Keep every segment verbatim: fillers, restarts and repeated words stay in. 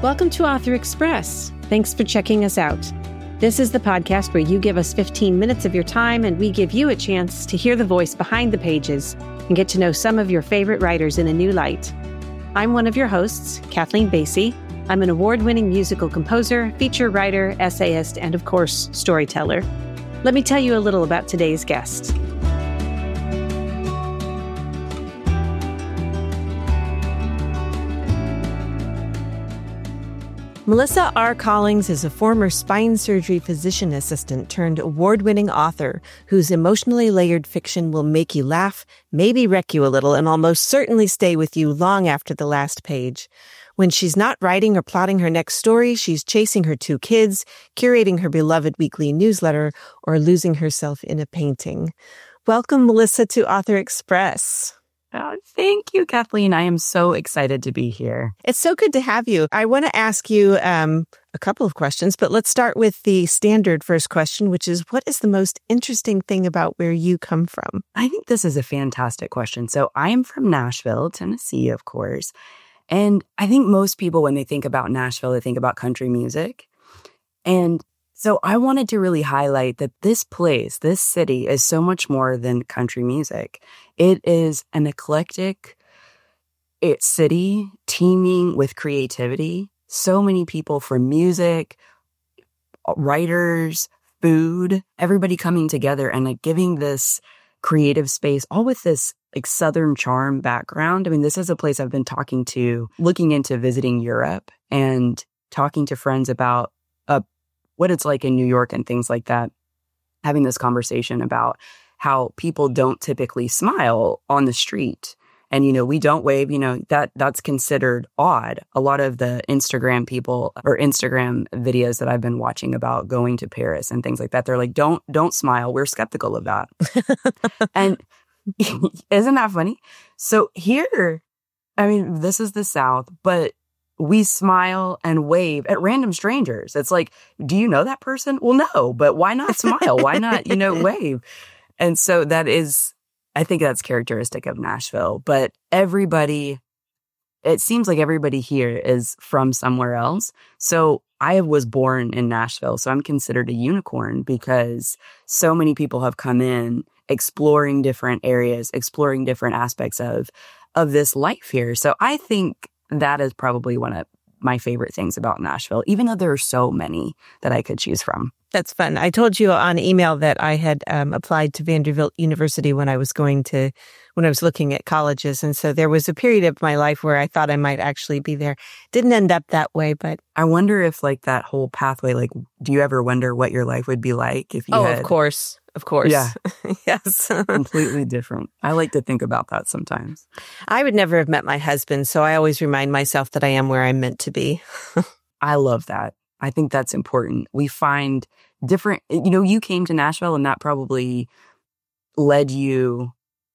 Welcome to Author Express. Thanks for checking us out. This is the podcast where you give us fifteen minutes of your time and we give you a chance to hear the voice behind the pages and get to know some of your favorite writers in a new light. I'm one of your hosts, Kathleen Basie. I'm an award-winning musical composer, feature writer, essayist, and of course, storyteller. Let me tell you a little about today's guest. Melissa R. Collings is a former spine surgery physician assistant turned award-winning author whose emotionally layered fiction will make you laugh, maybe wreck you a little, and almost certainly stay with you long after the last page. When she's not writing or plotting her next story, she's chasing her two kids, curating her beloved weekly newsletter, or losing herself in a painting. Welcome, Melissa, to Author Express. Oh, thank you, Kathleen. I am so excited to be here. It's so good to have you. I want to ask you um, a couple of questions, but let's start with the standard first question, which is, what is the most interesting thing about where you come from? I think this is a fantastic question. So I am from Nashville, Tennessee, of course. And I think most people, when they think about Nashville, they think about country music. And so I wanted to really highlight that this place, this city, is so much more than country music. It is an eclectic it, city teeming with creativity. So many people from music, writers, food, everybody coming together and like giving this creative space, all with this like Southern charm background. I mean, this is a place I've been talking to, looking into visiting Europe and talking to friends about uh, what it's like in New York and things like that, having this conversation about how people don't typically smile on the street. And, you know, we don't wave, you know, that that's considered odd. A lot of the Instagram people or Instagram videos that I've been watching about going to Paris and things like that, they're like, don't, don't smile. We're skeptical of that. And isn't that funny? So here, I mean, this is the South, but we smile and wave at random strangers. It's like, do you know that person? Well, no, but why not smile? Why not, you know, wave? And so that is, I think that's characteristic of Nashville. But everybody, it seems like everybody here is from somewhere else. So I was born in Nashville, so I'm considered a unicorn because so many people have come in exploring different areas, exploring different aspects of, of this life here. So I think that is probably one of my favorite things about Nashville, even though there are so many that I could choose from. That's fun. I told you on email that I had um, applied to Vanderbilt University when I was going to, when I was looking at colleges. And so there was a period of my life where I thought I might actually be there. Didn't end up that way, but. I wonder if like that whole pathway, like, do you ever wonder what your life would be like if you oh, had? of course. Of course. Yeah. Yes. Completely different. I like to think about that sometimes. I would never have met my husband, so I always remind myself that I am where I'm meant to be. I love that. I think that's important. We find different, you know, you came to Nashville and that probably led you,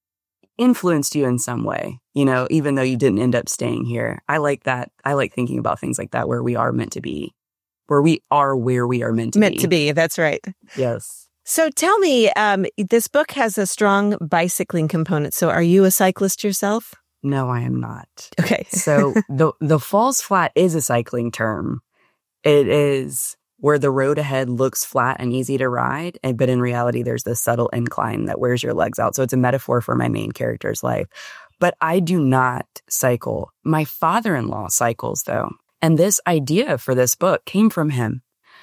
influenced you in some way, you know, even though you didn't end up staying here. I like that. I like thinking about things like that where we are meant to be, where we are where we are meant to meant be. Meant to be. That's right. Yes. So tell me, um, this book has a strong bicycling component. So are you a cyclist yourself? No, I am not. Okay. So the the falls flat is a cycling term. It is where the road ahead looks flat and easy to ride, and but in reality, there's this subtle incline that wears your legs out. So it's a metaphor for my main character's life. But I do not cycle. My father-in-law cycles, though. And this idea for this book came from him.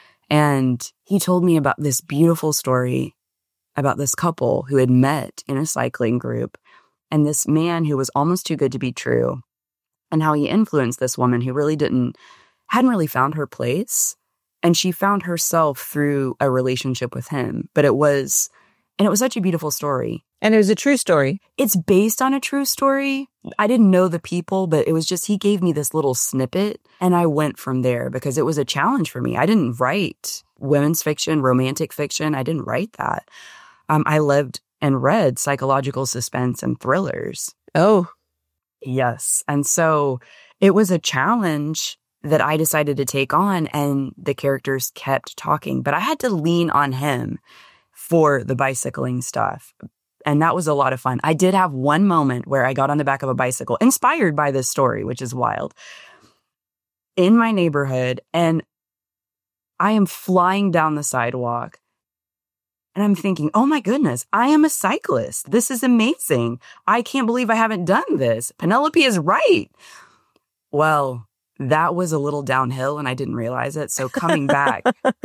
And he told me about this beautiful story about this couple who had met in a cycling group, and this man who was almost too good to be true, and how he influenced this woman who really didn't, hadn't really found her place. And she found herself through a relationship with him. But it was, and it was such a beautiful story. And it was a true story. It's based on a true story. I didn't know the people, but it was just, he gave me this little snippet and I went from there because it was a challenge for me. I didn't write women's fiction, romantic fiction. I didn't write that. Um, I lived and read psychological suspense and thrillers. Oh. Yes. And so it was a challenge that I decided to take on, and the characters kept talking, but I had to lean on him for the bicycling stuff. And that was a lot of fun. I did have one moment where I got on the back of a bicycle, inspired by this story, which is wild. in my neighborhood, and I am flying down the sidewalk. And I'm thinking, oh my goodness, I am a cyclist. This is amazing. I can't believe I haven't done this. Penelope is right. Well, that was a little downhill and I didn't realize it. So coming back,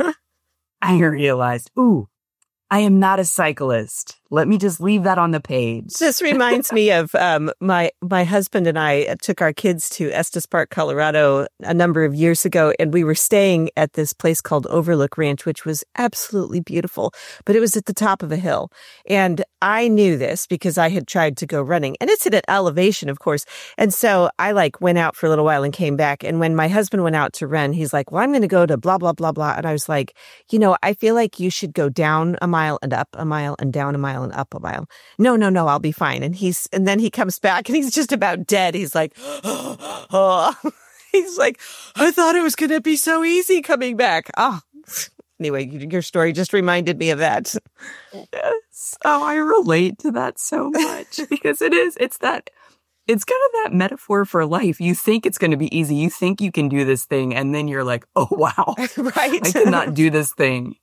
I realized, ooh, I am not a cyclist. Let me just leave that on the page. This reminds me of um, my my husband and I took our kids to Estes Park, Colorado a number of years ago, and we were staying at this place called Overlook Ranch, which was absolutely beautiful, but it was at the top of a hill. And I knew this because I had tried to go running, and it's at an elevation, of course. And so I like went out for a little while and came back. And when my husband went out to run, he's like, well, I'm going to go to blah, blah, blah, blah. And I was like, you know, I feel like you should go down a mile and up a mile and down a mile and up a mile. No, no, no, I'll be fine. And he's, and then he comes back and he's just about dead. He's like, oh, he's like, I thought it was going to be so easy coming back. Oh, anyway, your story just reminded me of that. Yes. Oh, I relate to that so much because it is, it's that, it's kind of that metaphor for life. You think it's going to be easy. You think you can do this thing. And then you're like, oh, wow, right. I cannot do this thing.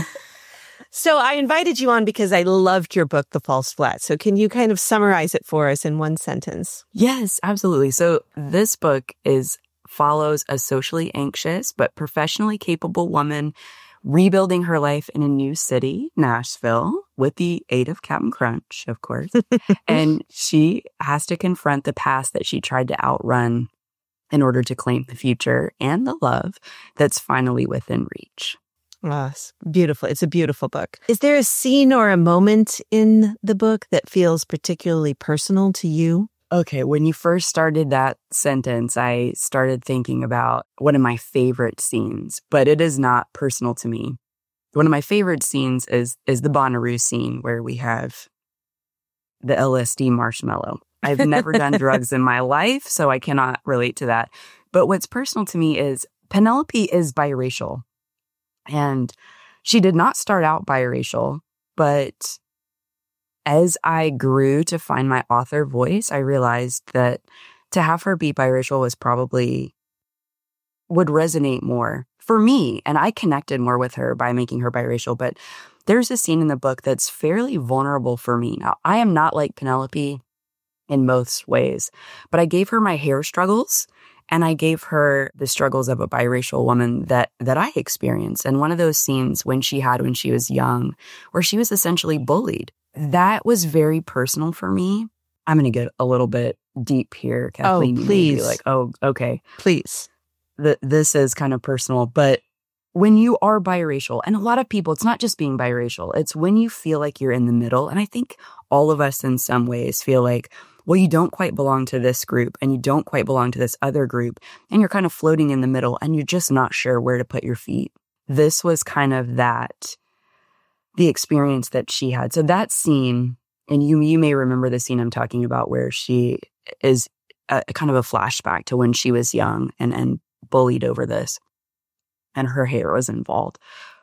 So I invited you on because I loved your book, The False Flat. So can you kind of summarize it for us in one sentence? Yes, absolutely. So this book is follows a socially anxious but professionally capable woman rebuilding her life in a new city, Nashville, with the aid of Captain Crunch, of course. And she has to confront the past that she tried to outrun in order to claim the future and the love that's finally within reach. Oh, it's beautiful. It's a beautiful book. Is there a scene or a moment in the book that feels particularly personal to you? Okay, when you first started that sentence, I started thinking about one of my favorite scenes, but it is not personal to me. One of my favorite scenes is is the Bonnaroo scene where we have the L S D marshmallow. I've never done drugs in my life, so I cannot relate to that. But what's personal to me is Penelope is biracial. And she did not start out biracial, but as I grew to find my author voice, I realized that to have her be biracial was probably would resonate more for me. And I connected more with her by making her biracial. But there's a scene in the book that's fairly vulnerable for me. Now, I am not like Penelope in most ways, but I gave her my hair struggles. And I gave her the struggles of a biracial woman that that I experienced. And one of those scenes when she had when she was young, where she was essentially bullied, that was very personal for me. I'm going to get a little bit deep here, Kathleen. Oh, please. You may be like, oh, okay. Please. The, this is kind of personal. But when you are biracial, and a lot of people, it's not just being biracial. It's when you feel like you're in the middle. And I think all of us in some ways feel like, well, you don't quite belong to this group and you don't quite belong to this other group. And you're kind of floating in the middle and you're just not sure where to put your feet. This was kind of that, the experience that she had. So that scene, and you, you may remember the scene I'm talking about where she is a, a kind of a flashback to when she was young and, and bullied over this and her hair was involved.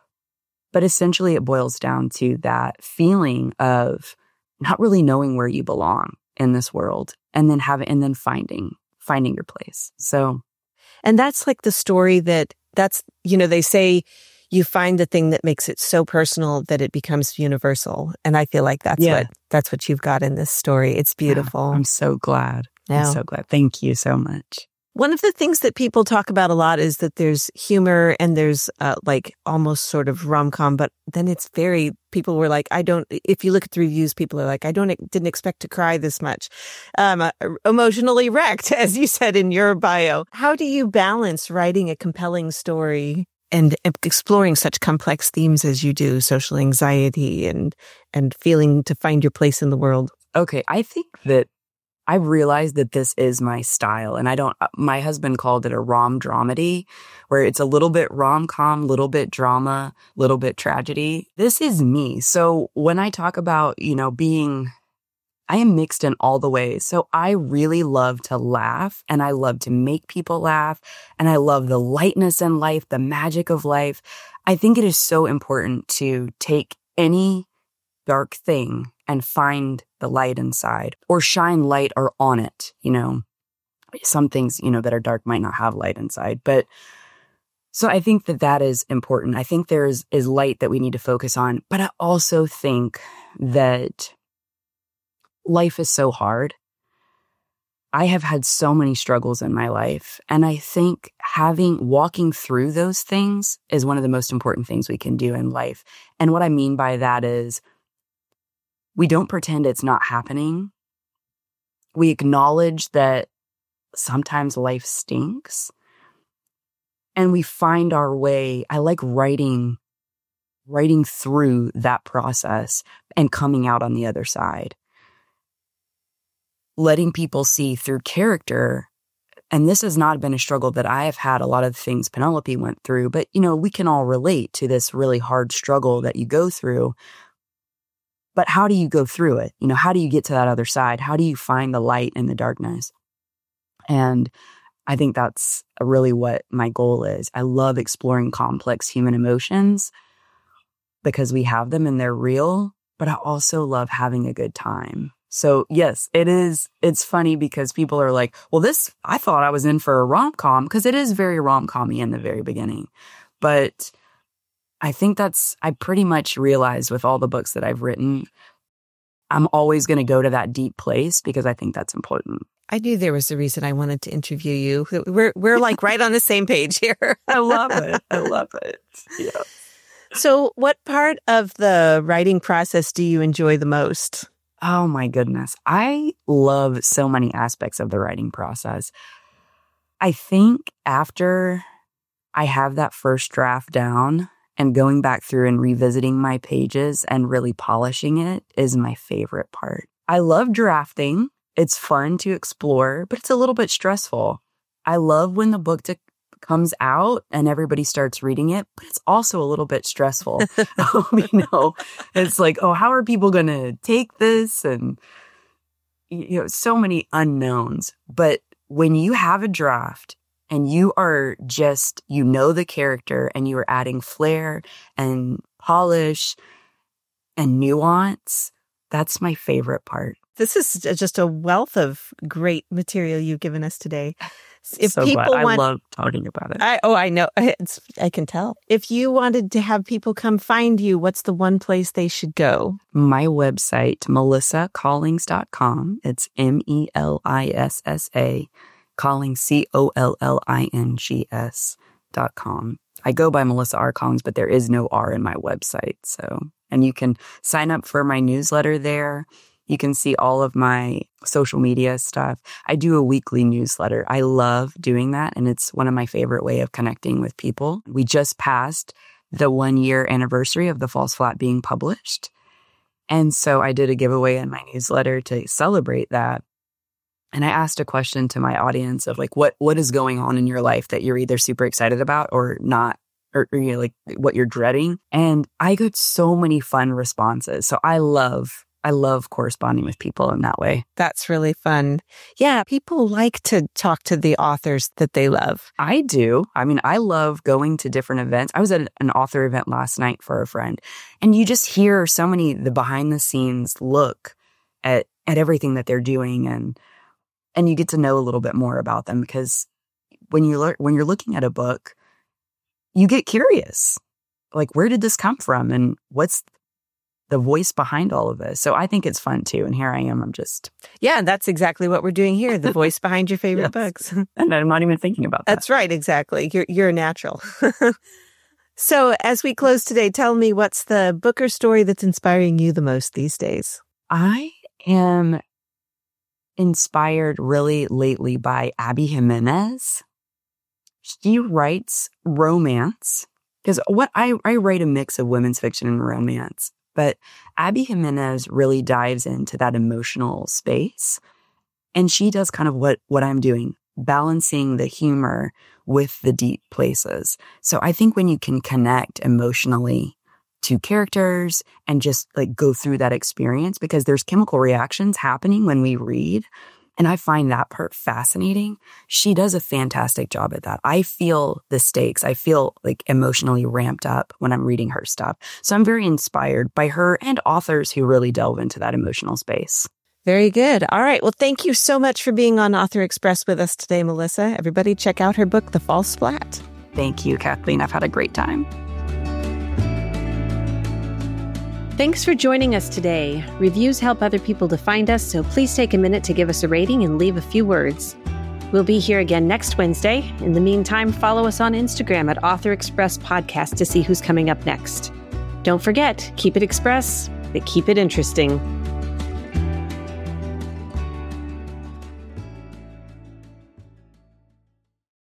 But essentially it boils down to that feeling of not really knowing where you belong in this world, and then having, and then finding, finding your place. So, and that's like the story that that's, you know, they say you find the thing that makes it so personal that it becomes universal. And I feel like that's yeah. what, that's what you've got in this story. It's beautiful. Oh, I'm so glad. Yeah. I'm so glad. Thank you so much. One of the things that people talk about a lot is that there's humor and there's uh, like almost sort of rom-com, but then it's very, people were like, I don't, if you look at the reviews, people are like, I don't, didn't expect to cry this much. Um, uh, emotionally wrecked, as you said in your bio. How do you balance writing a compelling story and exploring such complex themes as you do, social anxiety and, and feeling to find your place in the world? Okay. I think that I realized that this is my style, and I don't, my husband called it a rom dramedy, where it's a little bit rom-com, little bit drama, little bit tragedy. This is me. So when I talk about, you know, being, I am mixed in all the ways. So I really love to laugh, and I love to make people laugh, and I love the lightness in life, the magic of life. I think it is so important to take any dark thing and find the light inside, or shine light or on it, you know. some things, you know, that are dark might not have light inside. But so I think that that is important. I think there is, is light that we need to focus on. But I also think that life is so hard. I have had so many struggles in my life. And I think having, walking through those things is one of the most important things we can do in life. And what I mean by that is we don't pretend it's not happening. We acknowledge that sometimes life stinks. And we find our way. I like writing, writing through that process and coming out on the other side. Letting people see through character. And this has not been a struggle that I have had. A lot of things Penelope went through, but you know, we can all relate to this really hard struggle that you go through. But how do you go through it? You know, how do you get to that other side? How do you find the light in the darkness? And I think that's really what my goal is. I love exploring complex human emotions because we have them and they're real, but I also love having a good time. So yes, it is. It's funny because people are like, well, this, I thought I was in for a rom-com, because it is very rom-com-y in the very beginning. But I think that's, I pretty much realized with all the books that I've written, I'm always going to go to that deep place because I think that's important. I knew there was a reason I wanted to interview you. We're, we're like right on the same page here. I love it. I love it. Yeah. So what part of the writing process do you enjoy the most? Oh my goodness. I love so many aspects of the writing process. I think after I have that first draft down and going back through and revisiting my pages and really polishing it is my favorite part. I love drafting. It's fun to explore, but it's a little bit stressful. I love when the book to- comes out and everybody starts reading it, but it's also a little bit stressful. you know, it's like, oh, how are people going to take this? And, you know, so many unknowns. But when you have a draft and you are just, you know, the character and you are adding flair and polish and nuance, that's my favorite part. This is just a wealth of great material you've given us today. If so people glad. want, I love talking about it. I, oh, I know. It's, I can tell. If you wanted to have people come find you, what's the one place they should go? My website, melissa collings dot com. It's M E L I S S A, Collings, C O L L I N G S dot com. I go by Melissa R. Collings, but there is no R in my website. So, and you can sign up for my newsletter there. You can see all of my social media stuff. I do a weekly newsletter. I love doing that, and it's one of my favorite way of connecting with people. We just passed the one-year anniversary of The False Flat being published, and so I did a giveaway in my newsletter to celebrate that. And I asked a question to my audience of like, what what is going on in your life that you're either super excited about or not, or, or you know, like what you're dreading? And I got so many fun responses. So I love I love corresponding with people in that way. That's really fun. Yeah, people like to talk to the authors that they love. I do. I mean, I love going to different events. I was at an author event last night for a friend, and you just hear so many, the behind the scenes look at, at everything that they're doing, and and you get to know a little bit more about them, because when you learn, when you're looking at a book, you get curious. Like, where did this come from? And what's the voice behind all of this? So I think it's fun too. And here I am. I'm just. Yeah, that's exactly what we're doing here. The voice behind your favorite yes. books. And I'm not even thinking about that. That's right. Exactly. You're, you're a natural. So as we close today, tell me, what's the book or story that's inspiring you the most these days? I am inspired really lately by Abby Jimenez. She writes romance, because what I, I write a mix of women's fiction and romance. But Abby Jimenez really dives into that emotional space. And she does kind of what, what I'm doing, balancing the humor with the deep places. So I think when you can connect emotionally to characters and just like go through that experience, because there's chemical reactions happening when we read. And I find that part fascinating. She does a fantastic job at that. I feel the stakes. I feel like emotionally ramped up when I'm reading her stuff. So I'm very inspired by her and authors who really delve into that emotional space. Very good. All right. Well, thank you so much for being on Author Express with us today, Melissa. Everybody check out her book, The Fall Splat. Thank you, Kathleen. I've had a great time. Thanks for joining us today. Reviews help other people to find us, so please take a minute to give us a rating and leave a few words. We'll be here again next Wednesday. In the meantime, follow us on Instagram at Author Express Podcast to see who's coming up next. Don't forget, keep it express, but keep it interesting.